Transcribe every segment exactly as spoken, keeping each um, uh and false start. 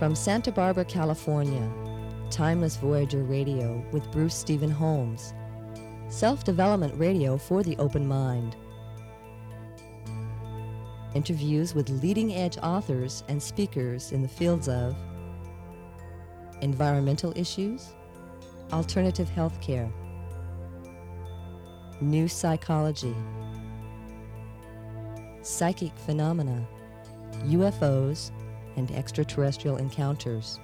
From Santa Barbara, California, Timeless Voyager Radio with Bruce Stephen Holmes. Self-development radio for the open mind. Interviews with leading-edge authors and speakers in the fields of environmental issues, alternative healthcare, new psychology, psychic phenomena, U F Os, and extraterrestrial encounters.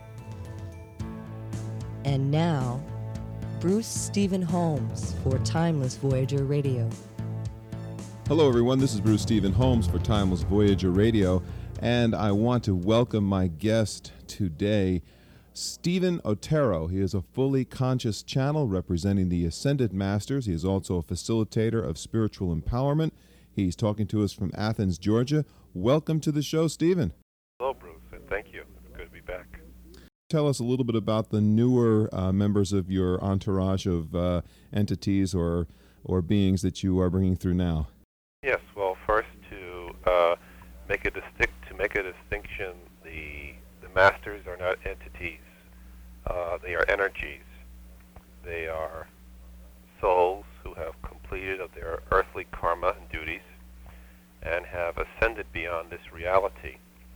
And now, Bruce Stephen Holmes for Timeless Voyager Radio. Hello everyone, this is Bruce Stephen Holmes for Timeless Voyager Radio, and I want to welcome my guest today, Stephen Otero. He is a fully conscious channel representing the Ascended Masters. He is also a facilitator of spiritual empowerment. He's talking to us from Athens, Georgia. Welcome to the show, Stephen. Hello, Bruce, and thank you. It's good to be back. Tell us a little bit about the newer uh, members of your entourage of uh, entities or or beings that you are bringing through now. Yes, well, first to uh, make a distinct to make a distinction, the the masters are not entities; uh, they are energies. They are souls who have completed of their earthly karma and duties and have ascended beyond this reality.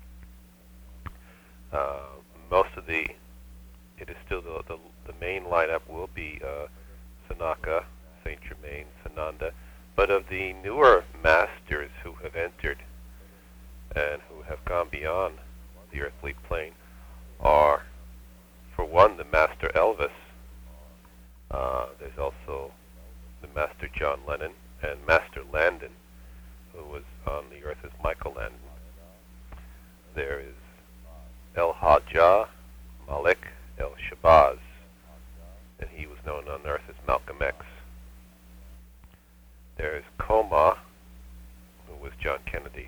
Uh, most of the, it is still the, the, the main lineup will be uh, Sanaka, Saint Germain, Sananda, but of the newer masters who have entered and who have gone beyond the earthly plane are, for one, the Master Elvis. Uh, there's also the Master John Lennon and Master Landon, who was on the earth as Michael Landon. There is El Hajjah Malik El Shabazz, and he was known on earth as Malcolm X. There is Koma, who was John Kennedy,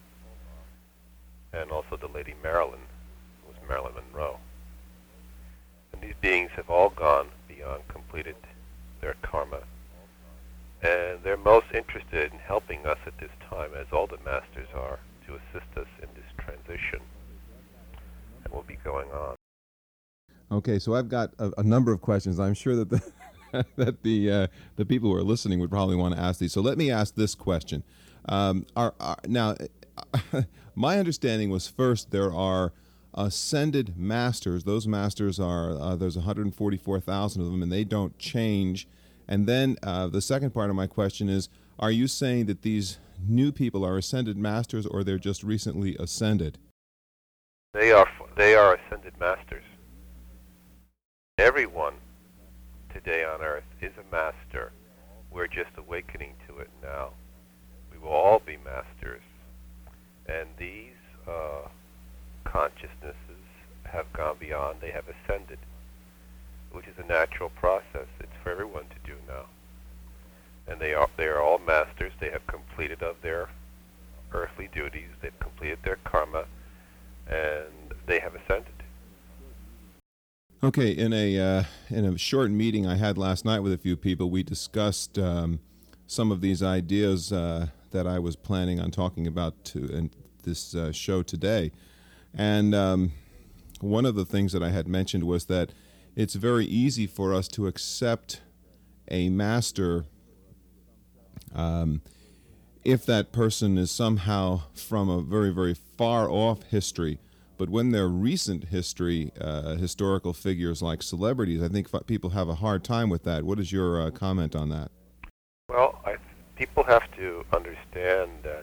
and also the Lady Marilyn, who was Marilyn Monroe. And these beings have all gone beyond, completed their karma, and they're most interested in helping us at this time, as all the masters are, to assist us in this transition that will be going on. Okay, so I've got a, a number of questions. I'm sure that the that the uh, the people who are listening would probably want to ask these. So let me ask this question. Um, are, are now, my understanding was first there are ascended masters. Those masters are uh, there's one hundred forty-four thousand of them, and they don't change. And then uh, the second part of my question is: are you saying that these new people are ascended masters, or they're just recently ascended? They are they are ascended masters. Everyone today on earth is a master. We're just awakening to it now. We will all be masters. And these uh, consciousnesses have gone beyond. They have ascended, which is a natural process. It's for everyone to do now. And they are they are all masters. They have completed of their earthly duties. They've completed their karma, and they have ascended. Okay, in a uh, in a short meeting I had last night with a few people, we discussed um, some of these ideas uh, that I was planning on talking about to in this uh, show today. And um, one of the things that I had mentioned was that it's very easy for us to accept a master um, if that person is somehow from a very, very far off history. But when they're recent history, uh, historical figures like celebrities, I think f- people have a hard time with that. What is your uh, comment on that? Well, I th- people have to understand that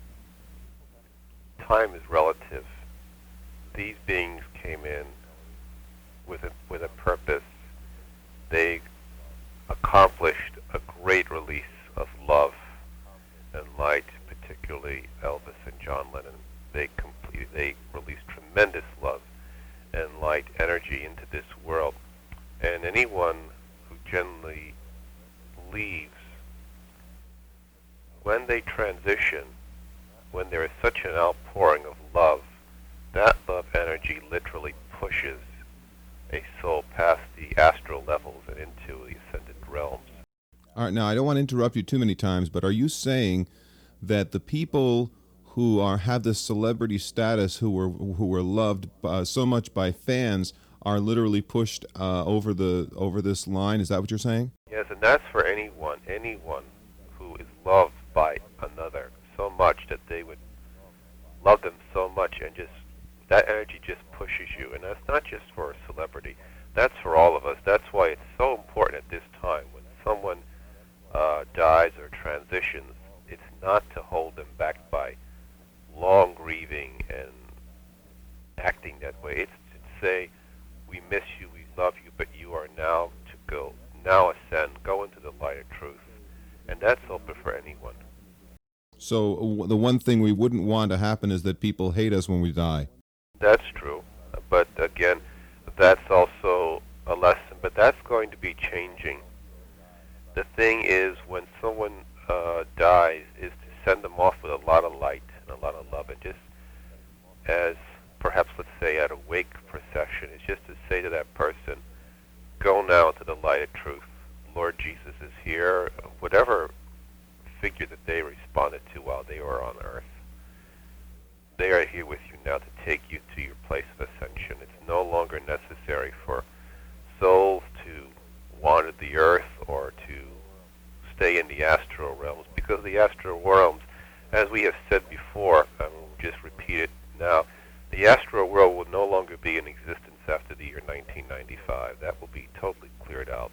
time is relative. These beings came in with a, with a purpose. They accomplished a great release of love and light, particularly Elvis and John Lennon. They completed, they released tremendous love and light energy into this world. And anyone who generally leaves, when they transition, when there is such an outpouring of love, that love energy literally pushes a soul past the astral levels and into the ascended realms. All right, now I don't want to interrupt you too many times, but are you saying that the people who are have this celebrity status, who were who were loved uh, so much by fans, are literally pushed uh, over the over this line. Is that what you're saying? Yes, and that's for anyone, anyone who is loved by another so much that they would love them so much, and just that energy just pushes you. And that's not just for a celebrity. That's for all of us. That's why it's so important at this time when someone uh, dies or transitions. It's not to hold them back by long grieving and acting that way. It's to say, we miss you, we love you, but you are now to go, now ascend, go into the light of truth. And that's open for anyone. So w- the one thing we wouldn't want to happen is that people hate us when we die. That's true. But again, that's also a lesson. But that's going to be changing. The thing is, when someone uh, dies, is to send them off with a lot of light and a lot of love. And just as perhaps, let's say, at a wake procession, is just to say to that person, go now into the light of truth. Lord Jesus is here. Whatever figure that they responded to while they were on earth, they are here with you now to take you to your place of ascension. It's no longer necessary for souls to wander the earth or to stay in the astral realms, because the astral realms, as we have said before, and we'll just repeat it now, the astral world will no longer be in existence after the year nineteen ninety-five. That will be totally cleared out.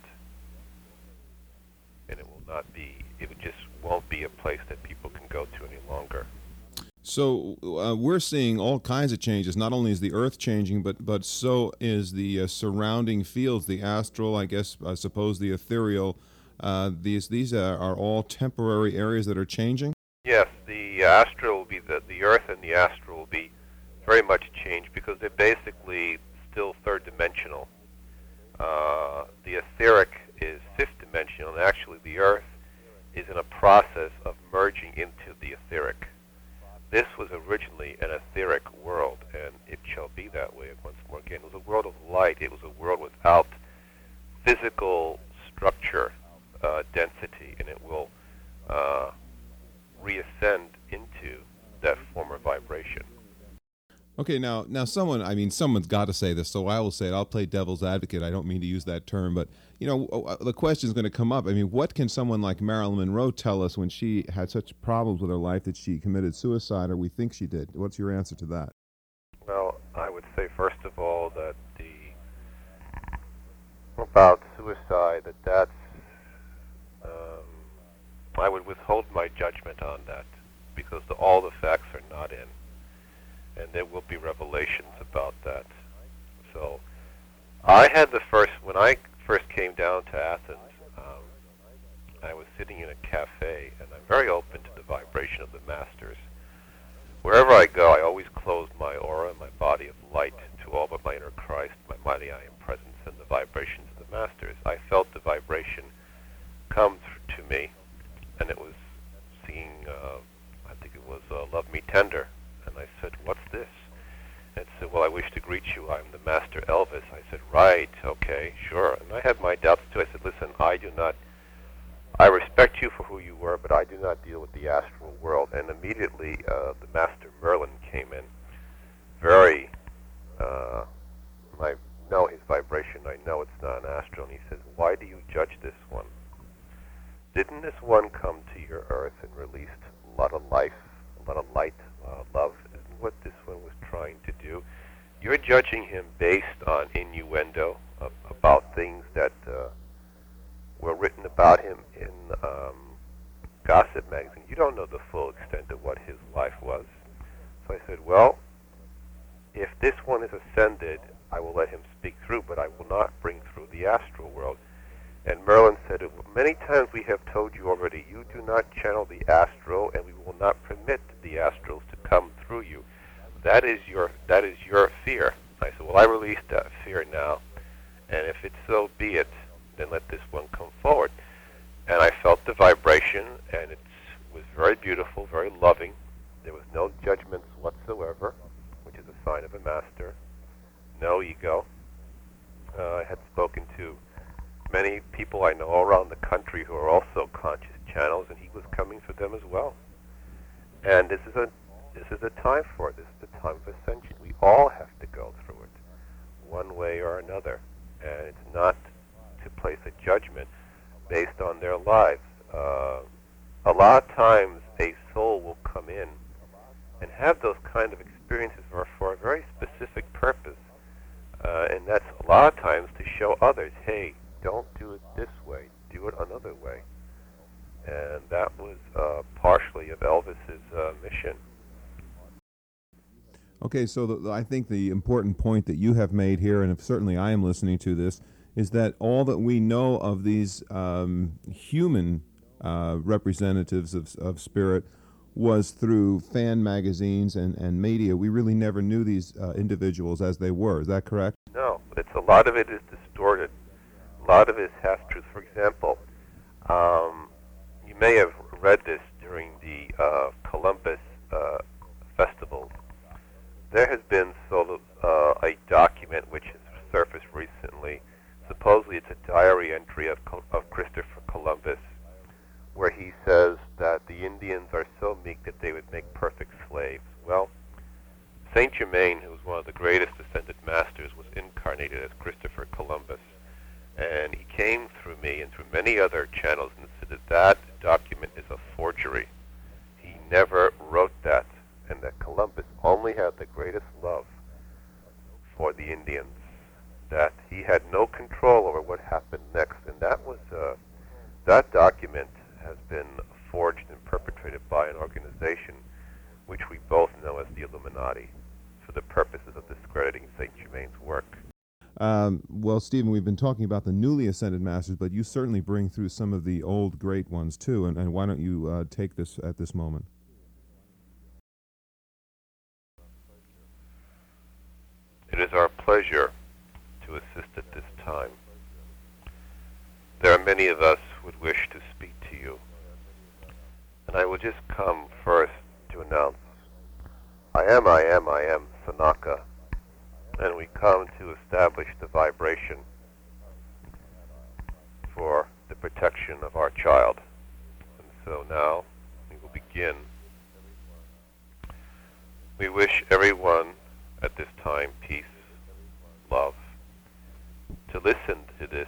And it will not be, it just won't be a place that people can go to any longer. So uh, we're seeing all kinds of changes. Not only is the Earth changing, but but so is the uh, surrounding fields, the astral, I guess, I suppose the ethereal. Uh, these these are, are all temporary areas that are changing? Yes, the astral will be, the, the Earth and the astral will be very much changed because they're basically still third dimensional. Uh, the etheric is fifth dimensional, and actually the Earth is in a process of merging into the etheric. This was originally an etheric world, and it shall be that way once more again. It was a world of light. It was a world without physical structure, uh, density, and it will uh, reascend into that former vibration. Okay, now, now someone, I mean, someone's got to say this, so I will say it. I'll play devil's advocate. I don't mean to use that term, but, you know, the question is going to come up. I mean, what can someone like Marilyn Monroe tell us when she had such problems with her life that she committed suicide, or we think she did? What's your answer to that? Well, I would say, first of all, that the, about suicide, that that's, um, I would withhold my judgment on that, because the, all the facts are not in. And there will be revelations about that. So I had the first, when I first came down to Athens, um, I was sitting in a cafe, and I'm very open to the vibration of the masters. Wherever I go, I always close my aura, my body of light, to all but my inner Christ, my mighty I am presence, and the vibrations of the masters. I felt the vibration come th- to me, and it was singing, uh, I think it was uh, Love Me Tender. And I said, what's this? And it said, well, I wish to greet you. I'm the Master Elvis. I said, right, okay, sure. And I had my doubts, too. I said, listen, I do not, I respect you for who you were, but I do not deal with the astral world. And immediately uh, the Master Merlin came in. Very, uh, I know his vibration. I know it's not an astral. And he says, why do you judge this one? Didn't this one come to your earth and released a lot of life, a lot of light, Uh, love? Isn't what this one was trying to do? You're judging him based on innuendo of, about things that uh, were written about him in um, gossip magazine. You don't know the full extent of what his life was. So I said, well, if this one is ascended, I will let him speak through, but I will not bring through the astral world. And Merlin said, many times we have told you already, you do not channel the astral, and we will not permit the astrals to come through you. That is your that is your fear. I said, well, I release that fear now, and if it's so be it, then let this one come forward. And I felt the vibration, and it was very beautiful, very loving. There was no judgments whatsoever, which is a sign of a master. No ego. Uh, I had spoken to many people I know all around the country who are also conscious channels, and he was coming for them as well. And this is a, time for it. This is the time of ascension. We all have to go through it, one way or another. And it's not to place a judgment based on their lives. Uh, a lot of times a soul will come in and have those kind of experiences for, for a very specific purpose. Uh, and that's a lot of times to show others, hey, don't do it this way, do it another way. And that was uh, partially of Elvis's uh, mission. Okay, so the, I think the important point that you have made here, and if certainly I am listening to this, is that all that we know of these um, human uh, representatives of, of spirit was through fan magazines and, and media. We really never knew these uh, individuals as they were. Is that correct? No, but it's a lot of it is distorted. A lot of it is half-truth. For example, um, you may have read this during the uh, Columbus uh, festival. There has been sort of uh, a document which has surfaced recently. Supposedly it's a diary entry of, Col- of Christopher Columbus, where he says that the Indians are so meek that they would make perfect slaves. Well, Saint Germain, who was one of the greatest ascended masters, was incarnated as Christopher Columbus. And he came through me and through many other channels and said that that document is a forgery. He never wrote that, and that Columbus only had the greatest love for the Indians, that he had no control over what happened next. And that was uh, that document has been forged and perpetrated by an organization which we both know as the Illuminati for the purposes of discrediting Saint Germain's work. Um, well, Stephen, we've been talking about the newly ascended masters, but you certainly bring through some of the old great ones too, and, and why don't you uh, take this at this moment? It is our pleasure to assist at this time. There are many of us who would wish to speak to you, and I will just come first to announce, I am, I am, I am Sanaka, and we come to establish the vibration for the protection of our child. And so now we will begin. We wish everyone at this time peace, love, to listen to this,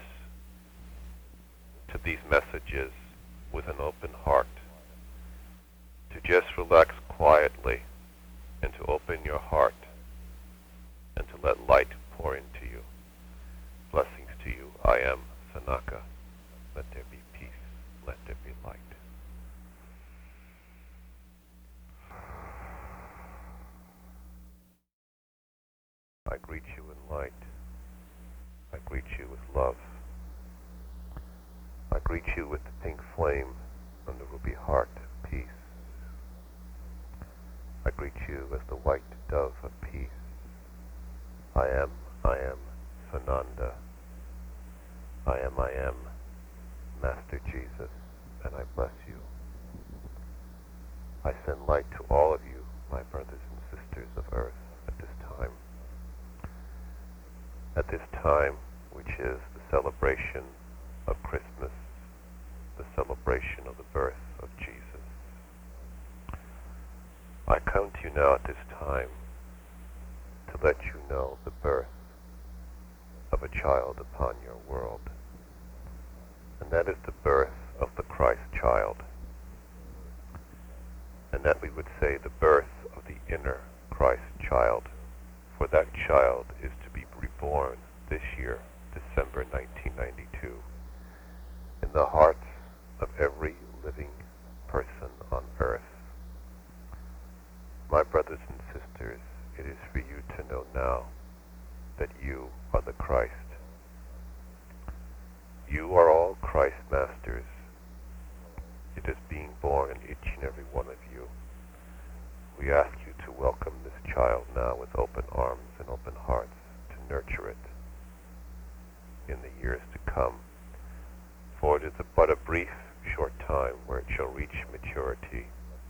to these messages with an open heart, to just relax quietly and to open your heart and to let light pour into you. Blessings to you. I am Sanaka. Let there be peace. Let there be light. I greet you in light. I greet you with love. I greet you with the pink flame and the ruby heart of peace. I greet you as the white dove of peace. I am, I am Sananda. I am, I am Master Jesus, and I bless you. I send light to all of you, my brothers and sisters of earth, at this time. At this time, which is the celebration of Christmas, the celebration of the birth of Jesus. I come to you now at this time to let you know the birth of a child upon your world. And that is the birth of the Christ child. And that we would say the birth of the inner Christ child. For that child is to be reborn this year, December nineteen ninety-two, in the hearts of every living person on earth. My brothers and sisters, it is for you to know now that you are the Christ. You are all Christ masters. It is being born in each and every one of you. We ask you to welcome this child now with open arms and open hearts, to nurture it in the years to come. For it is but a brief, short time where it shall reach maturity.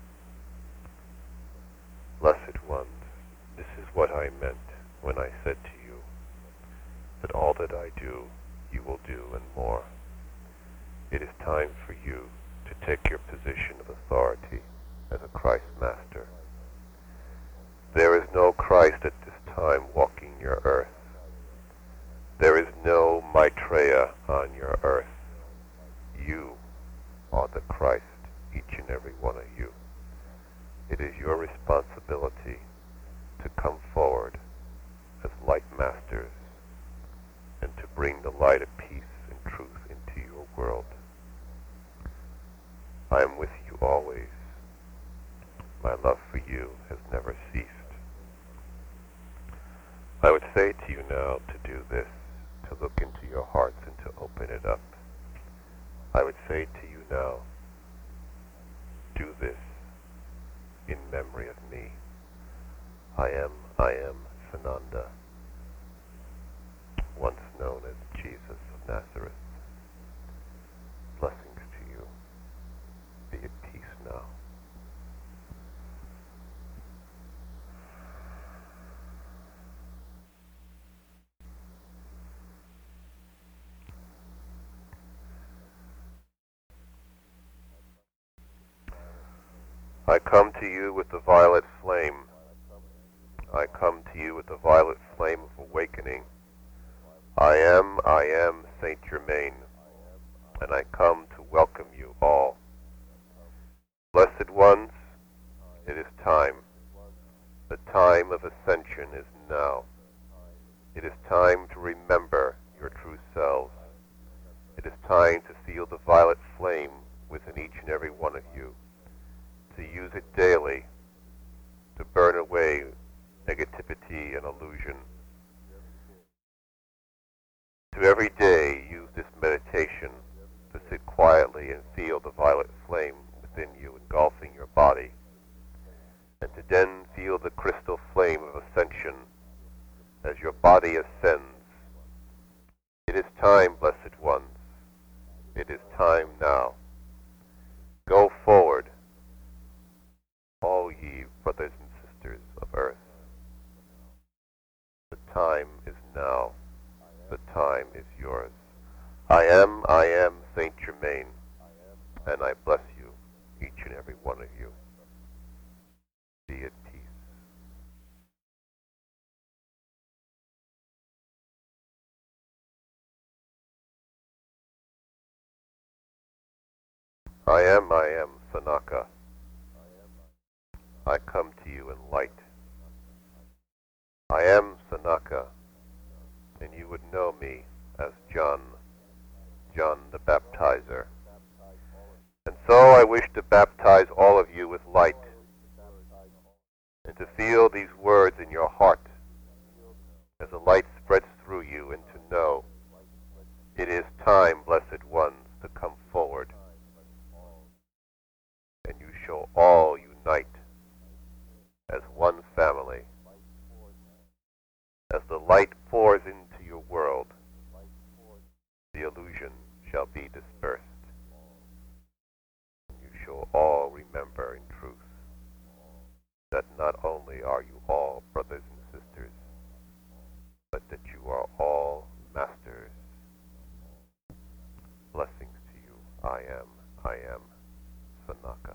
Blessed ones, this is what I meant when I said to you that all that I do, you will do and more. It is time for you to take your position of authority as a Christ master. There is no Christ at this time walking your earth. There is no Maitreya on your earth. You are the Christ, each and every one of you. It is your responsibility to come forward as light masters and to bring the light of peace and truth into your world. I am with you always. My love for you has never ceased. I would say to you now to do this, to look into your hearts and to open it up. I would say to you now, do this in memory of me. I am, I am Sananda, once known as Jesus of Nazareth. Blessings to you. Be at peace now. I come to you with the violet flame. I come to you with the violet flame of awakening. I am, I am Saint Germain, and I come to welcome you all. Blessed ones, it is time. The time of ascension is now. It is time to remember your true selves. It is time to feel the violet flame within each and every one of you, to use it daily, to burn away negativity and illusion. To every day use this meditation to sit quietly and feel the violet flame within you engulfing your body, and to then feel the crystal flame of ascension as your body ascends. It is time, blessed ones. It is time now. Go forward, all ye brothers and sisters of earth. The time is now. The time is yours. I am, I am Saint Germain, and I bless you, each and every one of you. Be at peace. I am, I am Sanaka. I come to you in light. I am Sanaka, and you would know me as John, John the Baptizer. And so I wish to baptize all of you with light, and to feel these words in your heart as the light spreads through you, and to know it is time, blessed ones, to come forward, and you shall all unite as one family. As the light pours into your world, the illusion shall be dispersed. You shall all remember in truth that not only are you all brothers and sisters, but that you are all masters. Blessings to you. I am, I am Sanaka.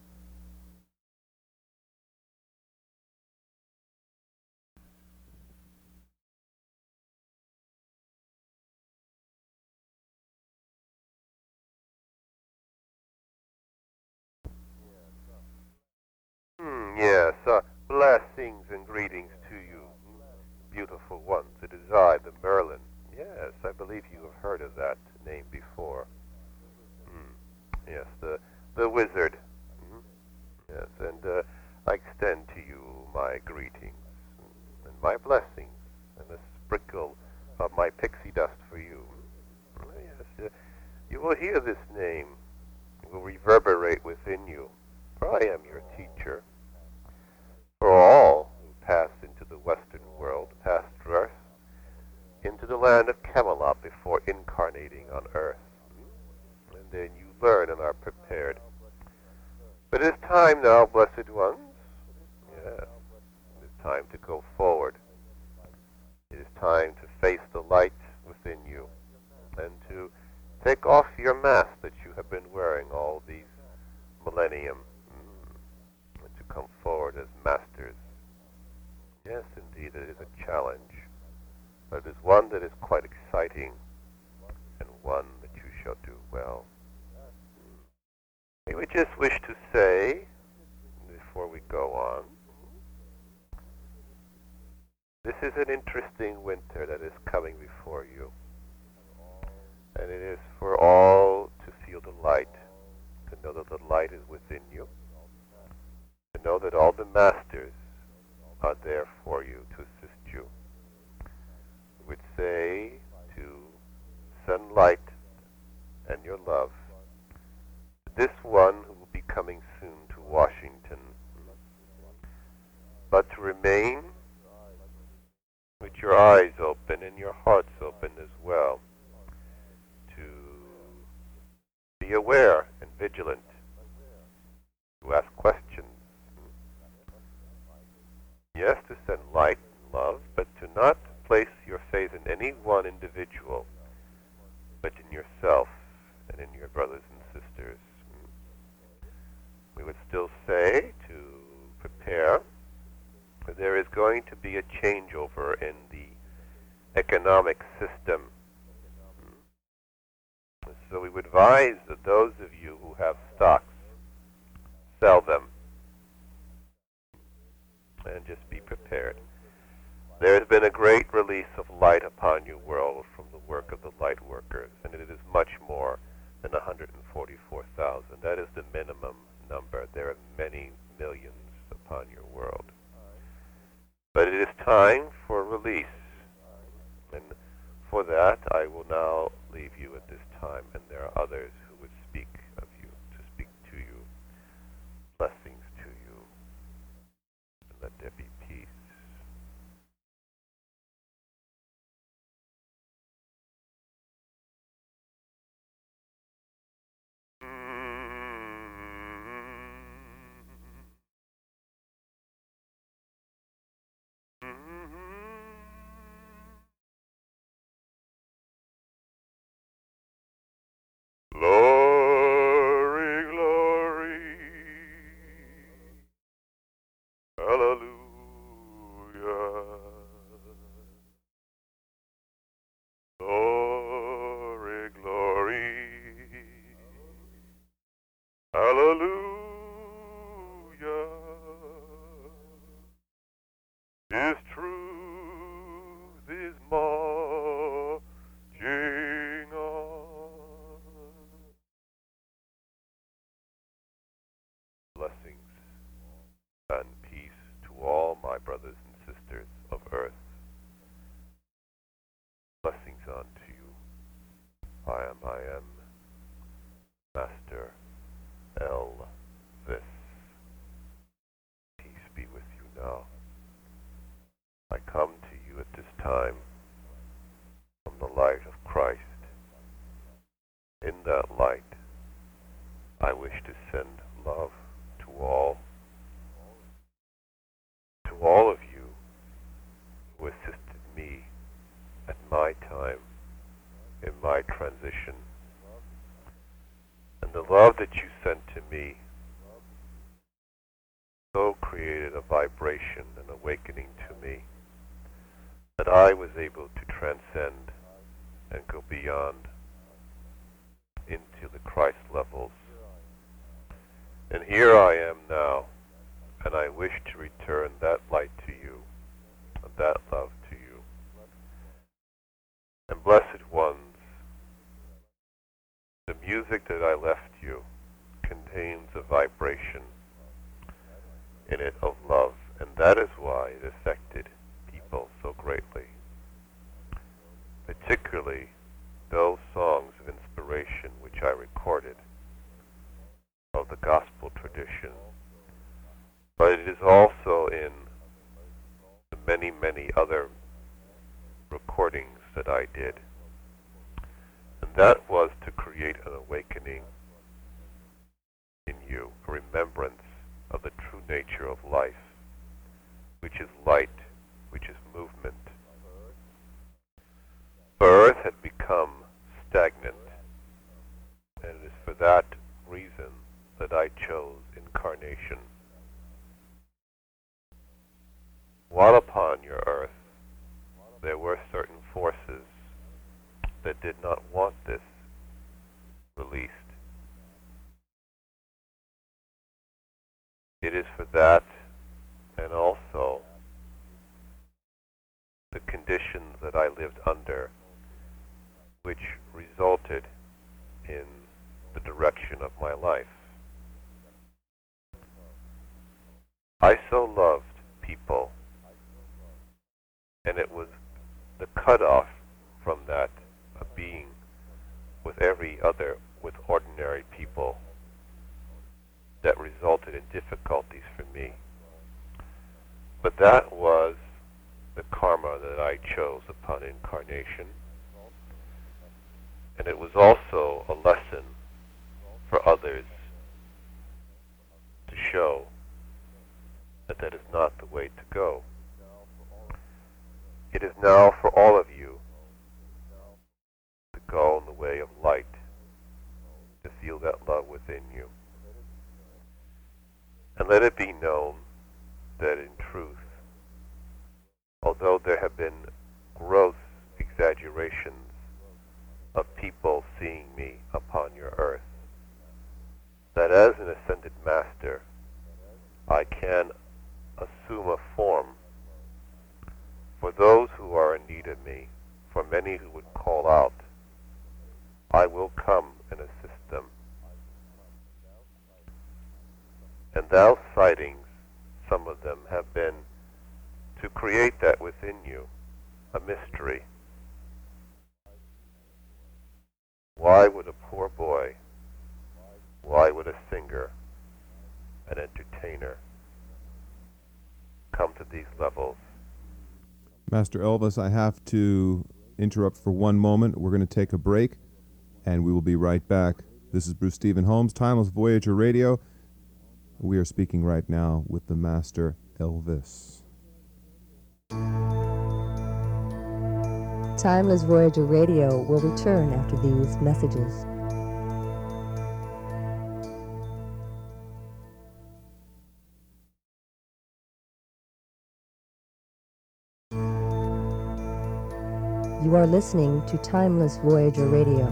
Hmm, yes, uh, blessings and greetings to you, beautiful ones. It is I, the Merlin. Yes, I believe you have heard of that name before. Hmm. Yes, the the wizard. Hmm. Yes, and uh, I extend to you my greetings and my blessings and a sprinkle of my pixie dust for you. Yes, uh, you will hear this name. It will reverberate within you, for I am your teacher. For all who pass into the Western world, past Earth, into the land of Camelot before incarnating on Earth. And then you learn and are prepared. But it is time now, blessed ones. Yes, it is time to go forward. It is time to face the light within you and to take off your mask that you have been wearing all these millennium, mm, and to come forward as masters that is a challenge, but it is one that is quite exciting and one that you shall do well. We would just wish to say, before we go on, this is an interesting winter that is coming before you, and it is for all to feel the light, to know that the light is within you, to know that all the masters are there for you to assist you. We would say to send light and your love to this one who will be coming soon to Washington, but to remain with your eyes open and your hearts open as well, to be aware and vigilant, to ask questions. Yes, to send light and love, but to not place your faith in any one individual, but in yourself and in your brothers and sisters. We would still say to prepare, for there is going to be a changeover in the economic system. So we would advise that those of you who have stocks, sell them and just be prepared. There has been a great release of light upon your world from the work of the light workers, and it is much more than one hundred forty-four thousand. That is the minimum number. There are many millions upon your world. But it is time for release. And for that, I will now leave you at this time, and there are others who would speak of you, to speak to you. Blessings to you. And let there be peace. Glory, glory, hallelujah. Glory, glory, hallelujah. His truth is marching on. Blessings and peace to all my brothers and sisters of earth. Blessings unto you. I am, I am, Master Elvis. Peace be with you now. I come to you at this time from the light of Christ. In that light, I wish to send love to all, to all of you who assisted me at my time, in my transition. And the love that you sent to me so created a vibration and awakening to me that I was able to transcend and go beyond into the Christ levels. And here I am now, and I wish to return that light to you, and that love to you. And blessed ones, the music that I left you contains a vibration in it of love, and that is why it affected people so greatly. Particularly those songs of inspiration which I recorded of the gospel tradition, but it is also in the many, many other recordings that I did. And that was to create an awakening in you, a remembrance of the true nature of life, which is light, which is movement. For Earth had become stagnant, and it is for that reason that I chose incarnation. While upon your Earth, did not want this released. It is for that, and also the conditions that I lived under, which resulted in the direction of my life. I so loved people, and it was the cutoff from that of being with every other, with ordinary people, that resulted in difficulties for me. But that was the karma that I chose upon incarnation, and it was also a lesson for others to show that that is not the way to go. It is now for all of you to go in the way of light, to feel that love within you. And let it be known that in truth, although there have been gross exaggerations of people seeing me upon your earth, that as an ascended master, I can assume a form for those who are in need of me, for many who would call out. I will come and assist them. And those sightings, some of them, have been to create that within you, a mystery. Why would a poor boy, why would a singer, an entertainer, come to these levels? Master Elvis, I have to interrupt for one moment. We're going to take a break, and we will be right back. This is Bruce Stephen Holmes, Timeless Voyager Radio. We are speaking right now with the Master Elvis. Timeless Voyager Radio will return after these messages. You are listening to Timeless Voyager Radio.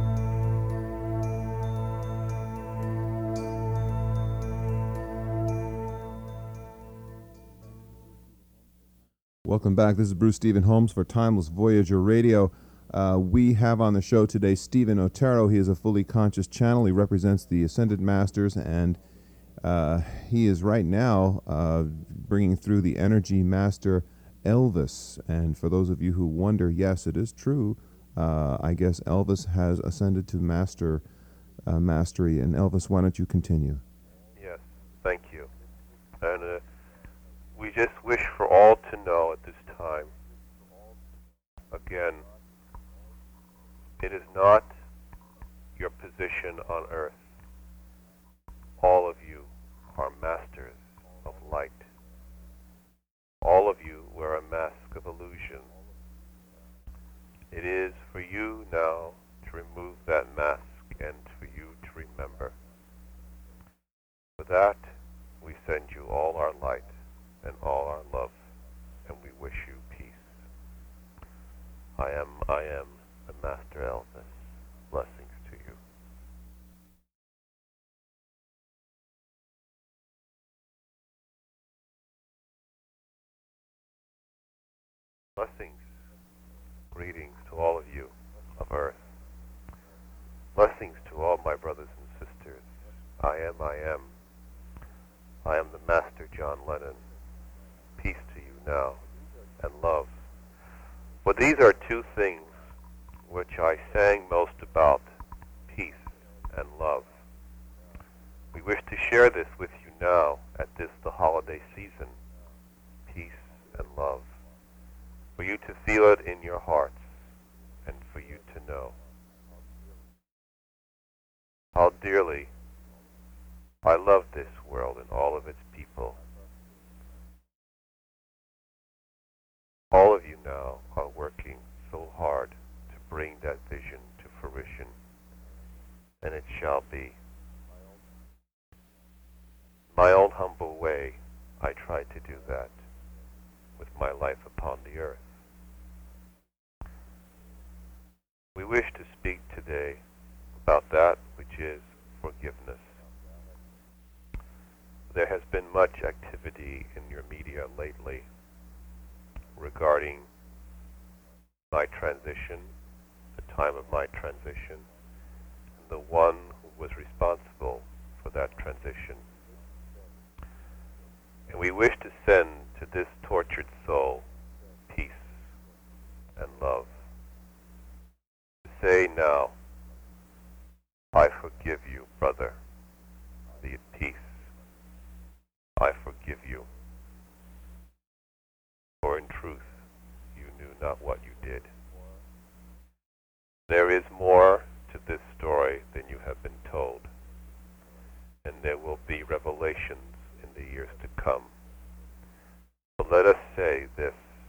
Welcome back. This is Bruce Stephen Holmes for Timeless Voyager Radio. Uh, we have on the show today Stephen Otero. He is a fully conscious channel. He represents the Ascended Masters, and uh, he is right now uh, bringing through the Energy Master Elvis. And for those of you who wonder, yes, it is true. Uh, I guess Elvis has ascended to master uh, mastery. And Elvis, why don't you continue? Yes, thank you. And uh, we just wish for all to know at this time, again, it is not your position on earth. All of you are masters of light. All of you wear a mask of illusion. It is for you now to remove that mask and for you to remember. For that, we send you all our light and all our love, and we wish you peace. I am, I am the Master Elvis. Blessings to you. Blessings, greetings to all of you of Earth. Blessings to all my brothers and sisters. I am, I am. I am the Master John Lennon. Peace to you now, and love. For these are two things which I sang most about, peace and love. We wish to share this with you now at this, the holiday season, peace and love. For you to feel it in your hearts, and for you to know how dearly I love this world and all of its people. All of you now are working so hard to bring that vision to fruition, and it shall be. My own humble way, I try to do that with my life upon the earth. We we wish to speak today about that which is forgiveness. There has been much activity in your media lately regarding my transition, the time of my transition, and the one who was responsible for that transition. And we wish to send to this tortured soul peace and love. To say now, I forgive you, brother. Be at peace. I forgive you. For in truth, you knew not what you did. There is more to this story than you have been told, and there will be revelations in the years to come. But let us say this,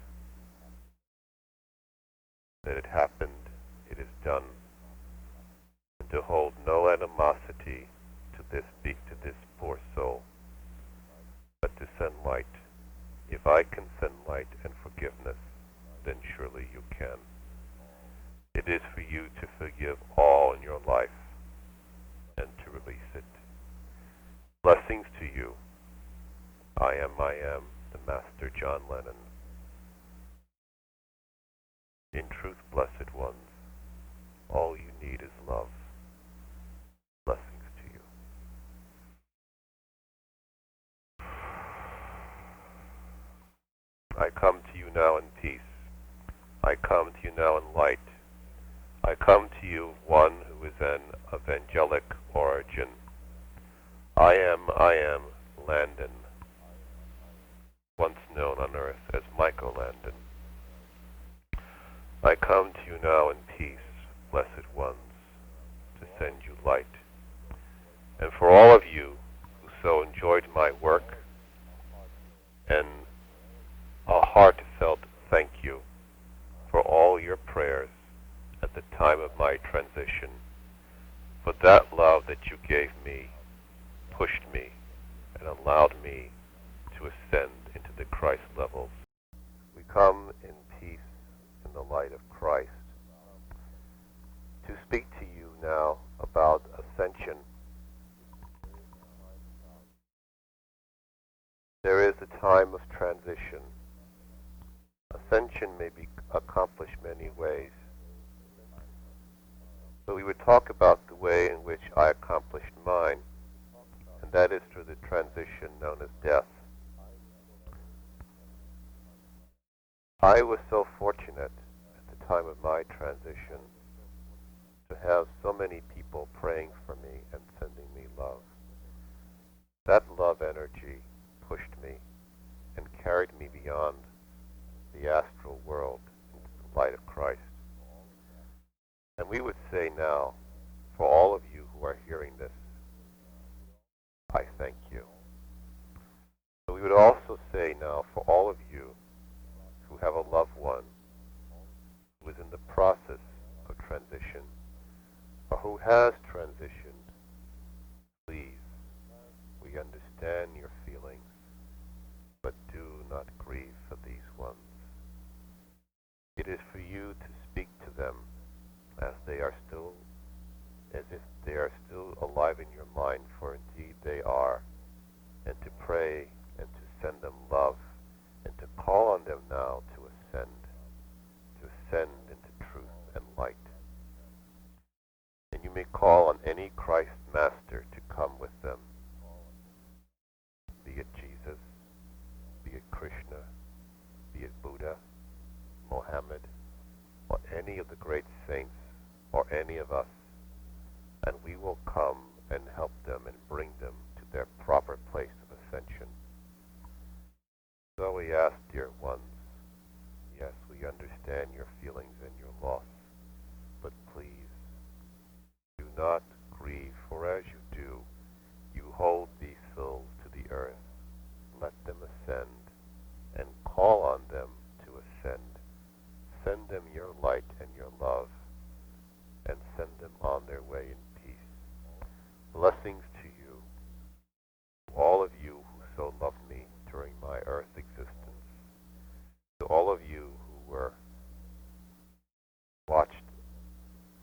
that it happened, it is done, and to hold no animosity to this beak to this poor soul, but to send light. If I can send light and forgiveness, then surely you can. It is for you to forgive all in your life and to release it. Blessings to you. I am, I am, the Master John Lennon. In truth, blessed ones, all you need is love. Blessings to you. I come to you now in peace. I come to you now in light. I come to you, one who is an evangelic origin. I am, I am, Landon, once known on earth as Michael Landon. I come to you now in peace, blessed ones, to send you light. And for all of you who so enjoyed my work, and a heartfelt thank you for all your prayers at the time of my transition, for that love that you gave me pushed me and allowed me to ascend into the Christ levels. We come in peace in the light of Christ to speak to you now about ascension. There is a time of transition. Ascension may be accomplished many ways. But we would talk about the way in which I accomplished mine, and that is through the transition known as death. I was so fortunate at the time of my transition to have so many people praying for me and sending me love. That love energy pushed me and carried me beyond the astral world into the light of Christ. And we would say now, for all of you who are hearing this, I thank you. But we would also say now, for all of you who have a loved one who is in the process of transition, or who has transitioned, please, we understand your feelings, but do not grieve for these ones. It is for you to speak to them as they are still, as if they are still alive in your mind, for indeed they are, and to pray and to send them love, and to call on them now to ascend, to ascend into truth and light. And you may call on any Christ Master to come with them, be it Jesus, be it Krishna, be it Buddha, Mohammed, or any of the great saints, or any of us, and we will come and help them and bring them to their proper place of ascension. So we ask, dear ones, yes, we understand your feelings and your loss, but please, do not grieve, for as you do, you hold these souls to the earth. Let them ascend, and call on them to ascend. Send them your light and your love, and send them on their way in peace. Blessings to you, to all of you who so loved me during my earth existence, to all of you who were watched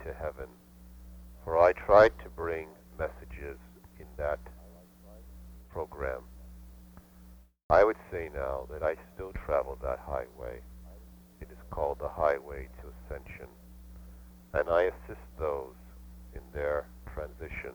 to heaven, for I tried to bring messages in that program. I would say now that I still travel that highway. It is called the Highway to Ascension, and I assist those in their transition,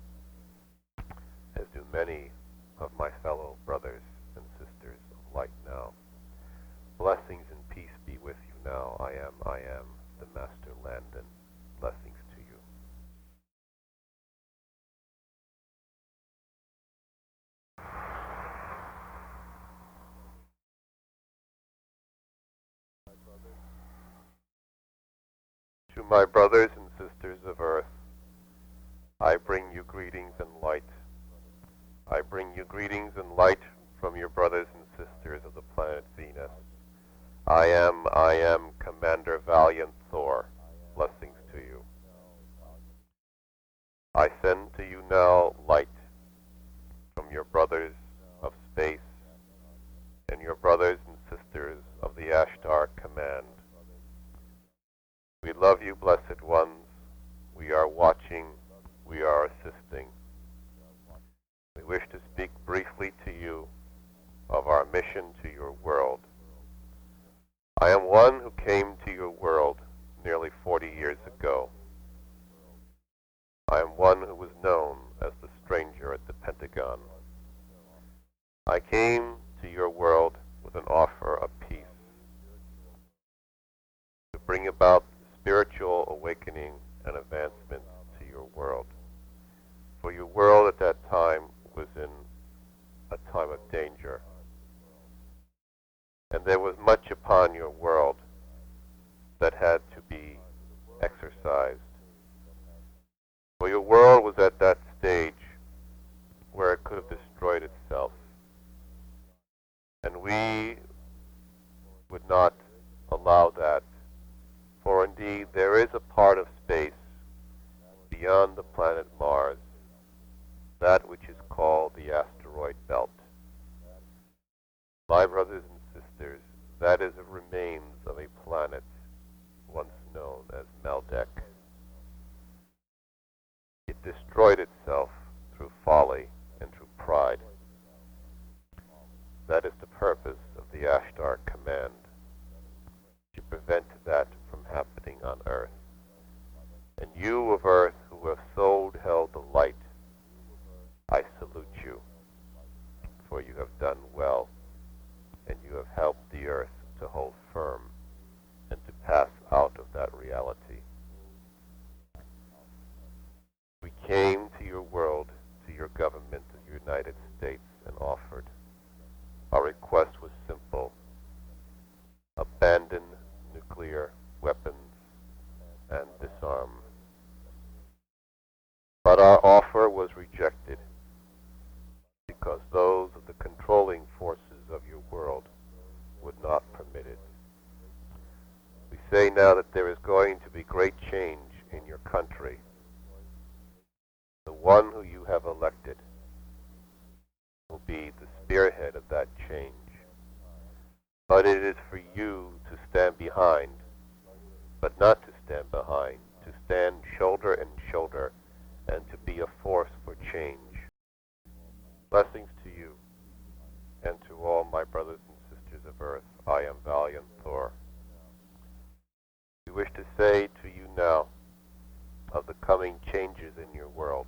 as do many of my fellow brothers and sisters of light now. Blessings and peace be with you now. I am, I am the Master Landon. Blessings to you. To my brothers and sisters of Earth, I bring you greetings and light. I bring you greetings and light from your brothers and sisters of the planet Venus. I am, I am Commander Valiant Thor. Blessings to you. I send to you now light from your brothers of space and your brothers and sisters of the Ashtar Command. We love you, blessed ones. We are watching. We are assisting. We wish to speak briefly to you of our mission to your world. I am one who came to your world nearly forty years ago. I am one who was known as the stranger at the Pentagon. I came to your world with an offer of peace, to bring about spiritual awakening and advancement to your world. For your world at that time was in a time of danger, and there was much upon your world that had to be exercised. For your world was at that stage where it could have destroyed itself, and we would not allow that. For indeed, there is a part of space beyond the planet Mars, that which is called the asteroid belt. My brothers and sisters, that is the remains of a planet once known as Maldek. It destroyed itself through folly and through pride. That is the purpose of the Ashtar Command, to prevent that from happening on Earth. And you of Earth who have so held the light, I salute you, for you have done well, and you have helped the Earth to hold firm and to pass out of that reality. We came to your world, to your government, the United States, and offered. Our request was simple: abandon nuclear weapons and disarm. But our offer was rejected because those of the controlling forces of your world would not permit it. We say now that there is going to be great change in your country. The one who you have elected will be the spearhead of that change. But it is for you to stand behind, but not to stand behind, to stand shoulder and shoulder and to be a force for change. Blessings to you and to all my brothers and sisters of Earth. I am Valiant Thor. We wish to say to you now of the coming changes in your world.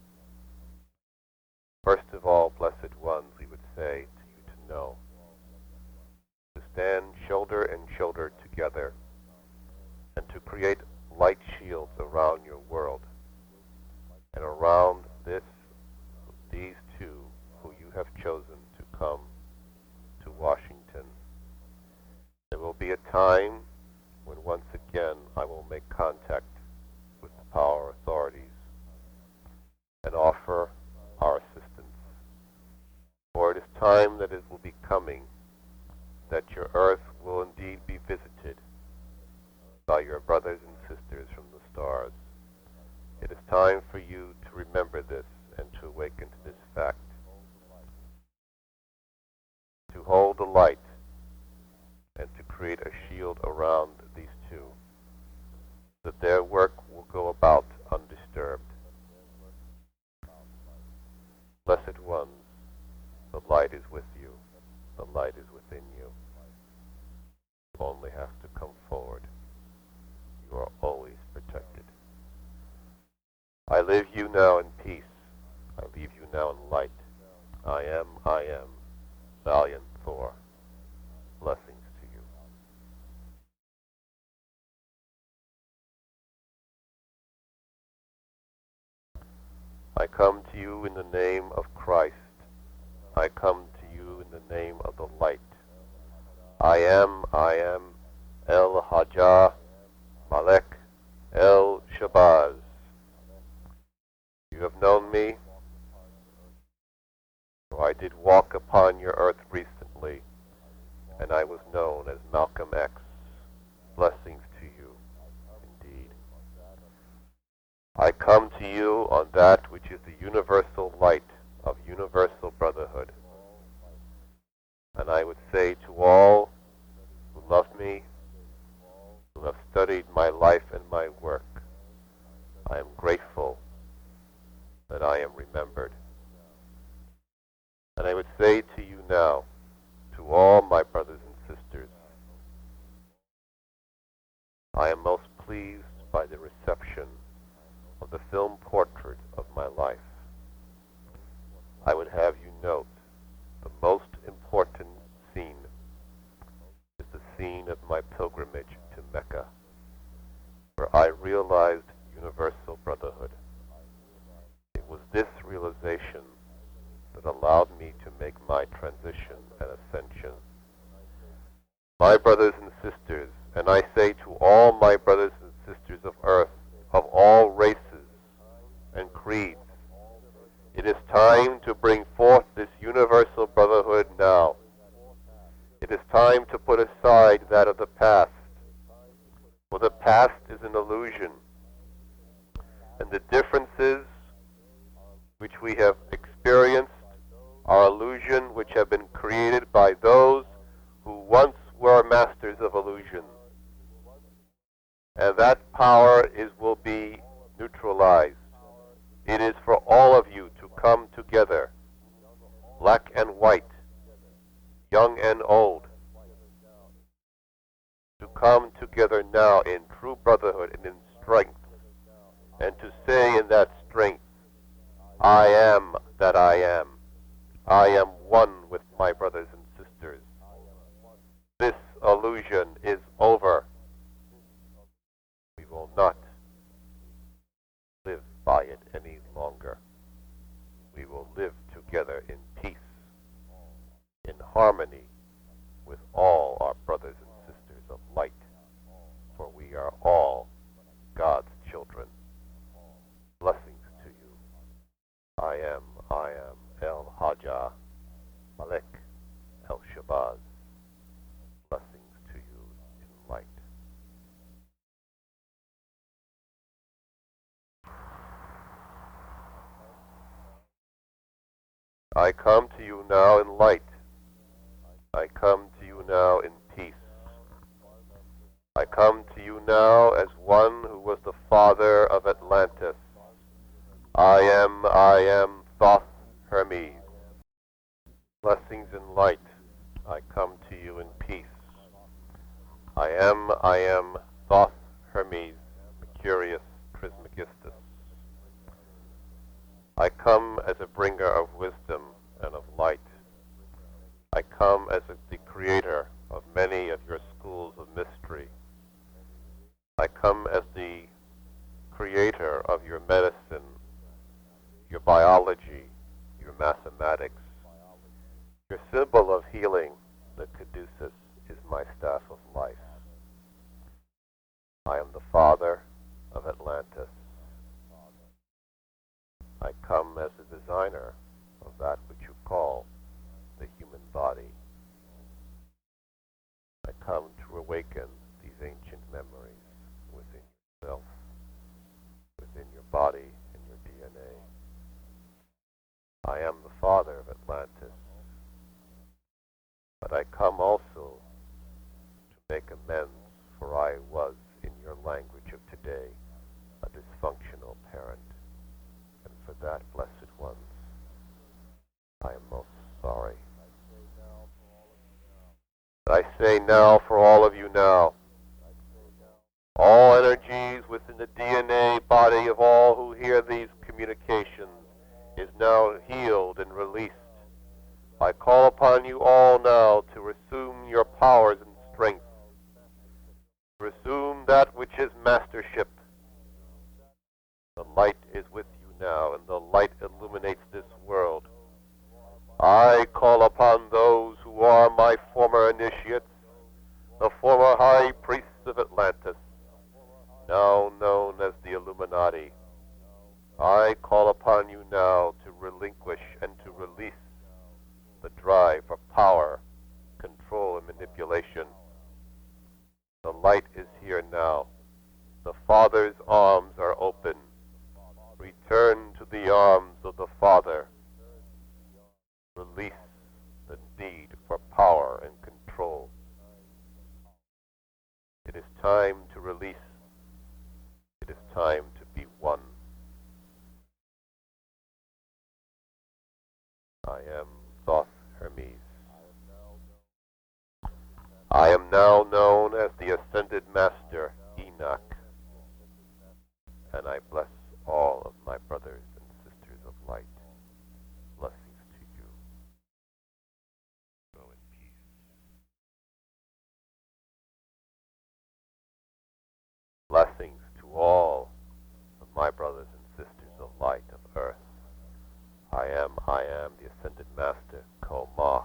First of all, blessed ones, we would say to you to know, to stand shoulder and shoulder together and to create light shields around your world and around this, these two who you have chosen to come to Washington. There will be a time when once again I will make contact with the power authorities and offer our assistance. For it is time that it will be coming that your earth will indeed be visited by your brothers and sisters from the stars. It is time for you to remember this and to awaken to this fact. To hold the light and to create a shield around these two, that their work will go is with you. The light is within you. You only have to come forward. You are always protected. I leave you now in peace. I leave you now in light. I am, I am, valiant Thor. Blessings to you. I come to you in the name of Christ. I come to you in the name of the light. I am, I am, El Hajjah, Malek, El Shabazz. You have known me, for I did walk upon your earth recently, and I was known as Malcolm X. Blessings to you, indeed. I come to you on that which is the universal light of universal brotherhood. And I would say to all who love me, who have studied my life and my work, I am grateful that I am remembered. And I would say to you now, to all my brothers and sisters, I am most pleased by the reception of the film portrait of my life. I would have you note the most important scene is the scene of my pilgrimage to Mecca, where I realized universal brotherhood. It was this realization that allowed me to make my transition and ascension. My brothers and sisters, and I say to all my brothers and sisters of earth, of all races and creeds, it is time to bring forth this universal brotherhood now. It is time to put aside that of the past, for the past is an illusion, and the differences which we have experienced are illusion which have been created by those who once were masters of illusion. And that power is will be neutralized. It is for all of you to come together, black and white, young and old, to come together now in true brotherhood and in strength, and to say in that strength, I am that I am. I am one with my brothers and sisters. This illusion is over. We will not live by it any longer. We will live together in peace, in harmony with all our brothers and sisters of light, for we are all God's children. Blessings to you. I am, I am El Hajjah, Malek, El Shabazz. Blessings to you in light. I come to you now in light. I come to you now in peace. I come to you now as one who was the father of Atlantis. I am, I am Thoth Hermes. Blessings in light. I come to you in peace. I am, I am Thoth Hermes, Mercurius Trismegistus. I come as a bringer of wisdom and of light. I come as a, the creator of many of your schools of mystery. I come as the creator of your medicine, your biology, your mathematics. Your symbol of healing, the caduceus, is my staff of life. I am the father of Atlantis. I come as the designer of that which you call the human body. I come to awaken these ancient memories within yourself, within your body and your D N A. I am the father of Atlantis. But I come also to make amends, for I was, in your language of today, a dysfunctional parent. And for that, blessed ones, I am most sorry. I say now for all of you now, all energies within the D N A body of all who hear these communications is now healed and released. I call upon you all now to resume your powers and strength. Resume that which is mastership. The light is with you now, and the light illuminates this world. I call upon those who are my former initiates, the former high priests of Atlantis, now known as the Illuminati. I call upon you now to relinquish and to release the drive for power, control, and manipulation. The light is here now. The Father's arms are open. Return to the arms of the Father. Release the need for power and control. It is time to release. It is time to be one. I am Thoth Hermes. I am now known as the Ascended Master, Enoch, and I bless all of my brothers and sisters of light. Blessings to you. Go in peace. Blessings to all of my brothers and sisters of light of earth. I am, I am the Ascended Master, Koma,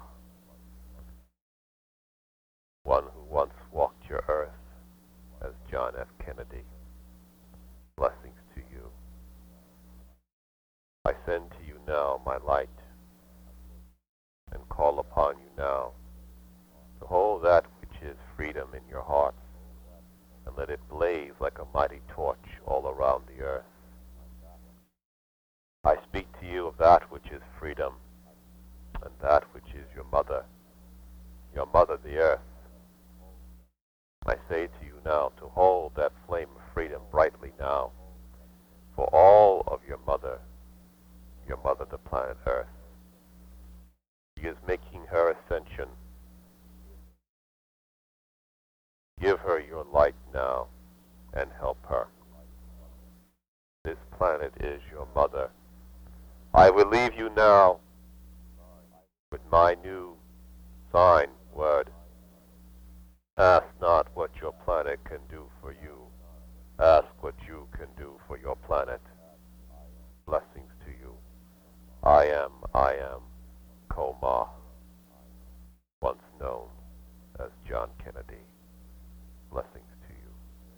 one who once walked your earth as John F. Kennedy. Blessings to you. I send to you now my light and call upon you now to hold that which is freedom in your hearts and let it blaze like a mighty torch all around the earth. I speak to you of that which is freedom and that which is your mother, your mother the earth. I say to you now to hold that flame of freedom brightly now for all of your mother, your mother the planet Earth. She is making her ascension. Give her your light now and help her. This planet is your mother. I will leave you now with my new sign word. Ask not what your planet can do for you. Ask what you can do for your planet. Blessings to you. I am, I am, Koma, once known as John Kennedy. Blessings to you.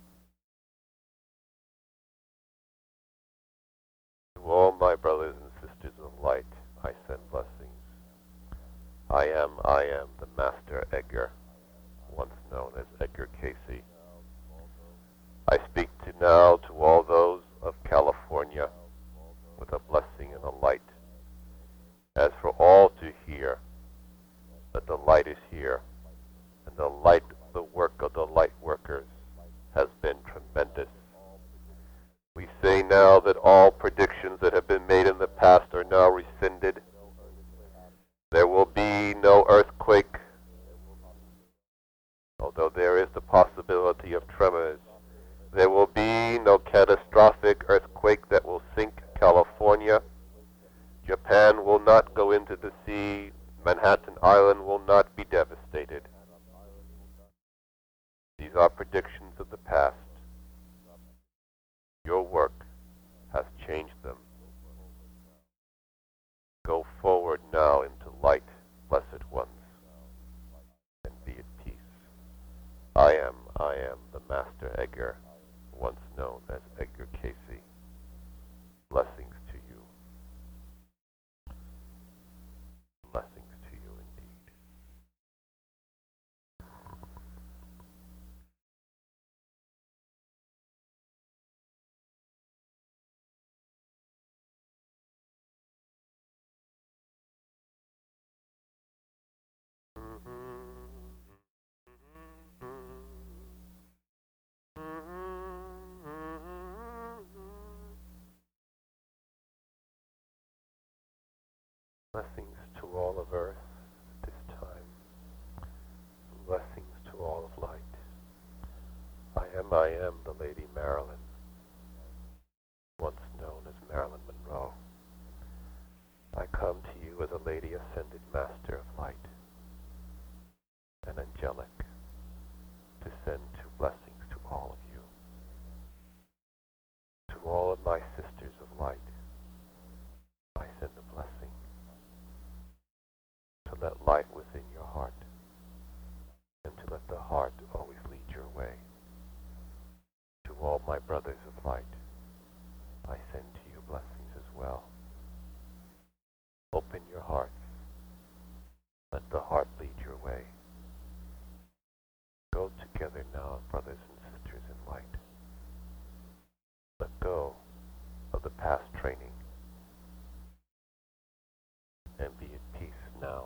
To all my brothers and sisters of light, I send blessings. I am, I am the Master Edgar, once known as Edgar Casey. I speak to now to all those of California with a blessing and a light. As for all to hear, that the light is here, and the light, the work of the light workers has been tremendous. We say now that all predictions that have been made in the past are now rescinded. There will be no earthquake, although there is the possibility of tremors. There will be no catastrophic earthquake that will sink California. Japan will not go into the sea. Manhattan Island will not be devastated. These are predictions of the past. Your work has changed them. Go forward now into light, blessed ones, and be at peace. I am, I am the Master Edgar, once known as Edgar Casey. Blessings to you. Blessings to you indeed. Blessings to all of earth at this time. Blessings am, I am the Lady Marilyn, once known as Marilyn Monroe. I come to you as a lady ascended master of light, and angelic, to send two blessings to all of you. To all of my sisters of light, I send a blessing to let light within your heart, and to let the heart always lead your way. To all my brothers of light, I send to you blessings as well. Open your hearts. Let the heart lead your way. Go together now, brothers and sisters in light. Let go of the past training and be at peace now.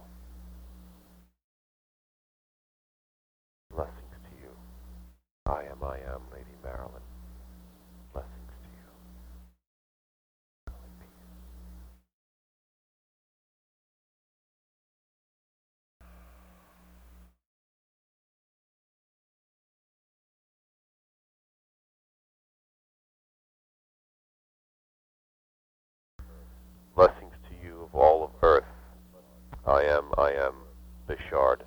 Blessings to you. I am, I am, Lady Marilyn. Blessings to you. Peace. Blessings to you of all of earth. I am, I am, Bishard.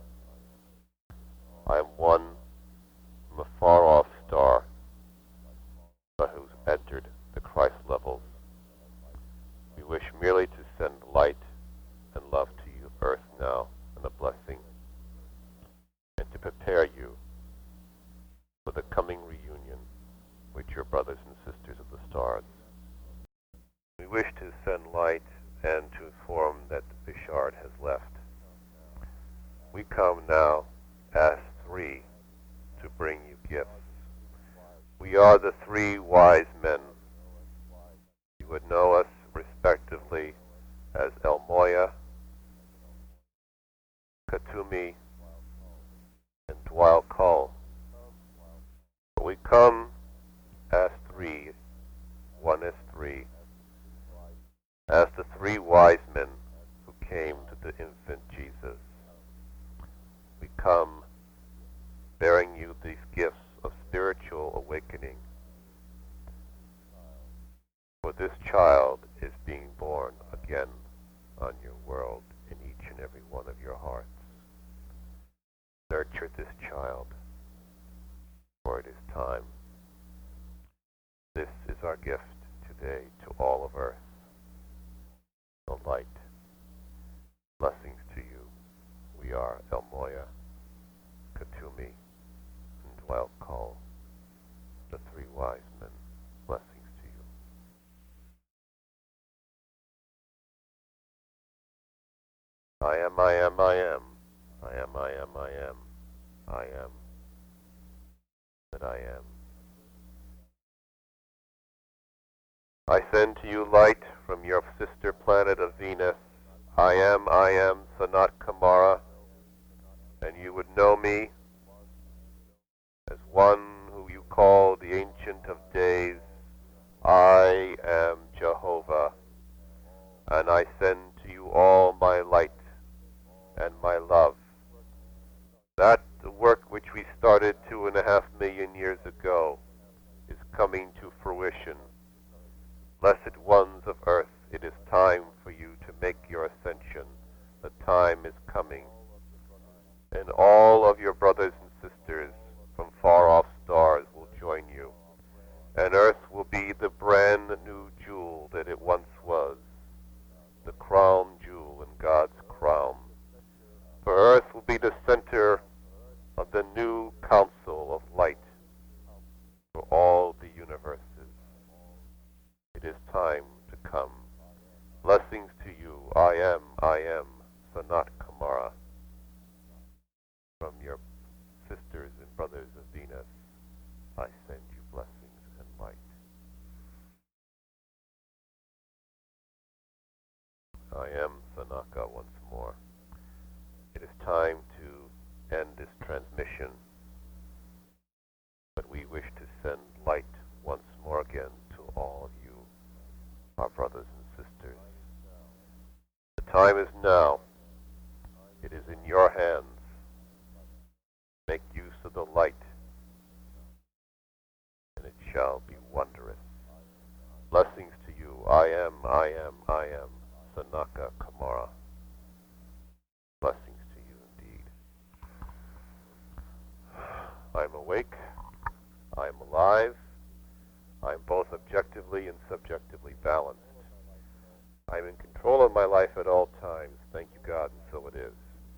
I am one from a far-off star who's entered the Christ levels. We wish merely to send light and love to you, earth now, and a blessing, and to prepare you for the coming reunion with your brothers and sisters of the stars. We wish to send light and to inform that Bishard has left. We come now as three to bring you gifts. We are the three wise men. You would know us respectively as El Moya, Katumi, and Dwal Kul. But we come as three, one is three, as the three wise men who came to the infant Jesus. We come bearing you these gifts of spiritual awakening. For this child is being born again on your world in each and every one of your hearts. Nurture this child, for it is time. This is our gift today to all of earth. The light. Blessings to you. We are El Moya, Katumi, and Dwal Kul, the three wise men. Blessings to you. I am, I am, I am. I am, I am, I am. I am that I am. I send to you light from your sister planet of Venus. I am, I am, Sanat Kumara, and you would know me as one who you call the Ancient of Days. I am Jehovah, and I send to you all my light and my love. That the work which we started two and a half million years ago is coming to fruition. Blessed ones of earth, it is time for you to make your ascension. The time is coming. And all of your brothers and sisters from far-off stars will join you. And earth will be the brand new jewel that it once was, the crown jewel in God's crown. For earth will be the center of the new council of light for all the universes. It is time to come. Blessings to you. I am, I am, Sanat Kumara. From your sisters and brothers of Venus, I send you blessings and light. I am Sanaka once more. It is time to end this transmission, but we wish to send light once more again to all of you, our brothers and sisters. The time is now. It is in your hands. Make use of the light shall be wondrous. Blessings to you. I am, I am, I am, Sanaka Kumara. Blessings to you indeed. I'm awake. I'm alive. I'm both objectively and subjectively balanced. I'm in control of my life at all times. Thank you, God, and so it is.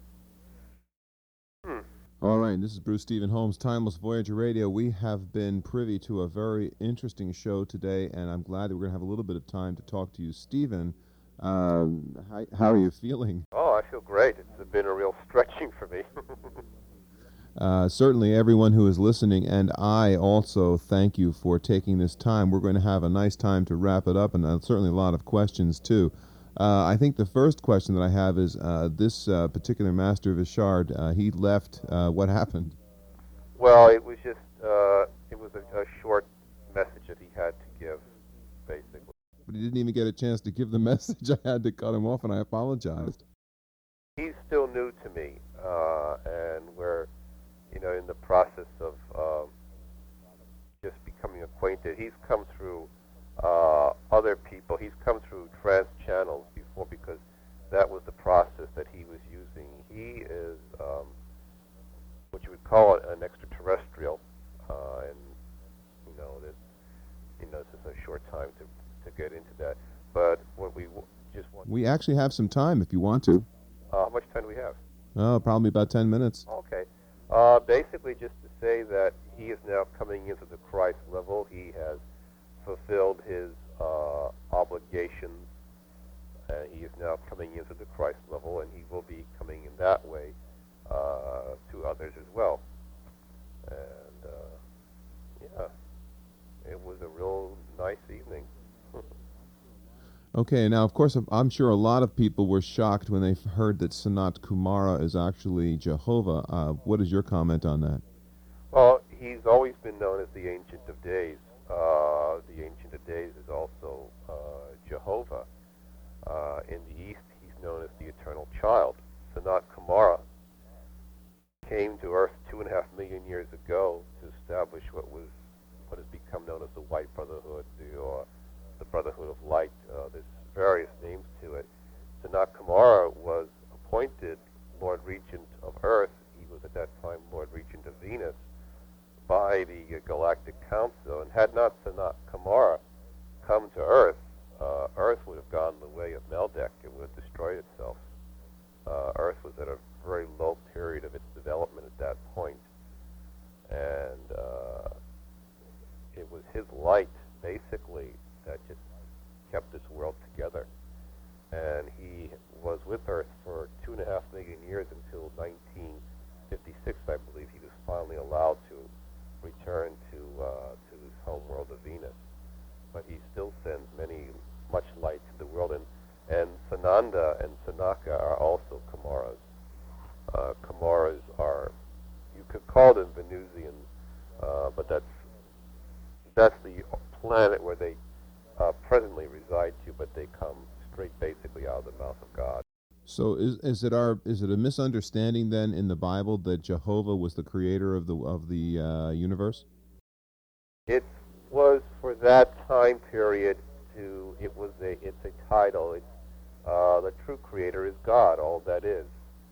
Hmm. All right, this is Bruce Stephen Holmes, Timeless Voyager Radio. We have been privy to a very interesting show today, and I'm glad that we're going to have a little bit of time to talk to you. Stephen, um, how, how are you feeling? Oh, I feel great. It's been a real stretching for me. Uh, certainly everyone who is listening, and I also thank you for taking this time. We're going to have a nice time to wrap it up, and uh, certainly a lot of questions, too. Uh, I think the first question that I have is uh, this uh, particular Master Vishard, uh, he left. Uh, what happened? Well, it was just, uh, it was a, a short message that he had to give, basically. But he didn't even get a chance to give the message. I had to cut him off, and I apologized. He's still new to me, uh, and we're, you know, in the process of um, just becoming acquainted. He's come through uh, other people. He's come through trance channels before because that was the process that he was using. He is um, what you would call an extraterrestrial, uh, and you know that you know this is a short time to to get into that. But what we w- just want. We actually have some time if you want to. Uh, how much time do we have? Oh, probably about ten minutes. Okay. Uh, basically, just to say that he is now coming into the Christ level. He has fulfilled his uh, obligations, and he is now coming into the Christ level, and he will be coming in that way uh, to others as well. And uh, yeah, it was a real nice evening. Okay, now, of course, I'm sure a lot of people were shocked when they heard that Sanat Kumara is actually Jehovah. Uh, what is your comment on that? Well, he's always been known as the Ancient of Days. Uh, the Ancient of Days is also uh, Jehovah. Uh, in the East, he's known as the Eternal Child. Sanat Kumara came to Earth two and a half million years ago to establish what was what has become known as the White Brotherhood, the, or the Brotherhood of Light. Uh, there's various names to it. Sanat Kumara was appointed Lord Regent of Earth. He was at that time Lord Regent of Venus by the uh, Galactic Council, and had not Sanat Kumara come to Earth, uh, Earth would have gone the way of Meldeck. It would have destroyed itself. Uh, Earth was at a very low period of its development at that point, and uh, it was his light, basically, that just kept this world together. And he was with Earth for two and a half million years until nineteen fifty-six, I believe. He was finally allowed to return to uh, to his home world of Venus. But he still sends many, much light to the world. And, and Sananda and Sanaka are also Kumaras. Uh, Kumaras are, you could call them Venusians, uh, but that's that's the planet where they uh, presently reside to, but they come straight basically out of the mouth of God. So is is it our is it a misunderstanding then in the Bible that Jehovah was the creator of the of the uh, universe? It was for that time period. To it was a it's a title. It's uh, the true creator is God. All that is.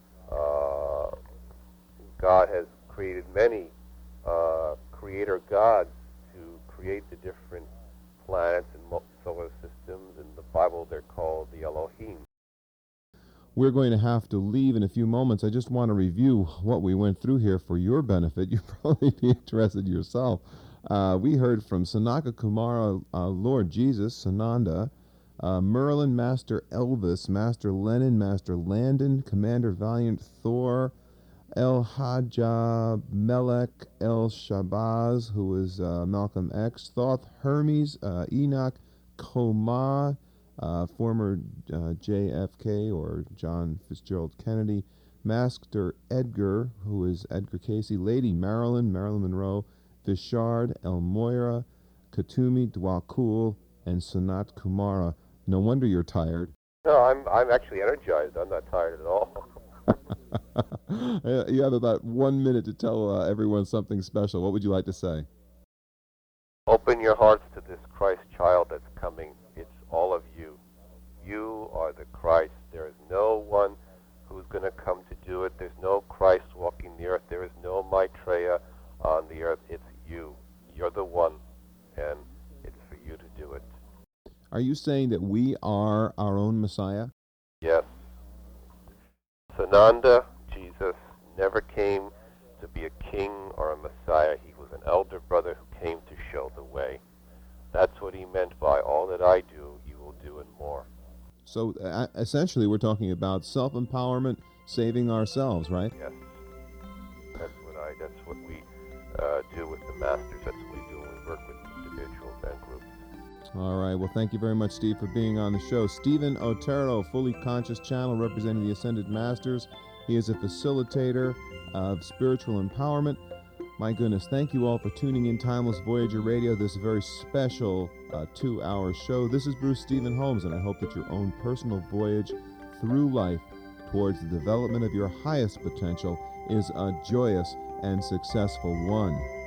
Uh, God has created many uh, creator gods to create the different planets and solar systems. In the Bible, they're called the Elohim. We're going to have to leave in a few moments. I just want to review what we went through here for your benefit. You'll probably be interested yourself. Uh, we heard from Sanaka Kumara, uh, Lord Jesus, Sananda, uh, Merlin, Master Elvis, Master Lennon, Master Landon, Commander Valiant Thor, El Hajjah Melech, El Shabazz, who is uh, Malcolm X, Thoth Hermes, uh, Enoch, Koma, uh, former uh, J F K or John Fitzgerald Kennedy, Master Edgar, who is Edgar Casey, Lady Marilyn, Marilyn Monroe, Vishard, El Moira, Katumi, Dwakul, and Sanat Kumara. No wonder you're tired. No, I'm I'm actually energized. I'm not tired at all. You have about one minute to tell uh, everyone something special. What would you like to say? Open your hearts to this Christ child that's coming. It's all of you. You are the Christ. There is no one who's going to come to do it. There's no Christ walking the earth. There is no Maitreya on the earth. It's you. You're the one, and it's for you to do it. Are you saying that we are our own Messiah? Yes. Sananda, Jesus, never came to be a king or a Messiah. He was an elder brother who came to show the way. That's what he meant by all that I do, you will do and more. So uh, essentially we're talking about self-empowerment, saving ourselves, right? Yes. That's what I, that's what we uh, do with the masters. That's what we do when we work with individuals and groups. All right. Well, thank you very much, Steve, for being on the show. Stephen Otero, Fully Conscious Channel, representing the Ascended Masters. He is a facilitator of spiritual empowerment. My goodness, thank you all for tuning in Timeless Voyager Radio, this very special uh, two-hour show. This is Bruce Stephen Holmes, and I hope that your own personal voyage through life towards the development of your highest potential is a joyous and successful one.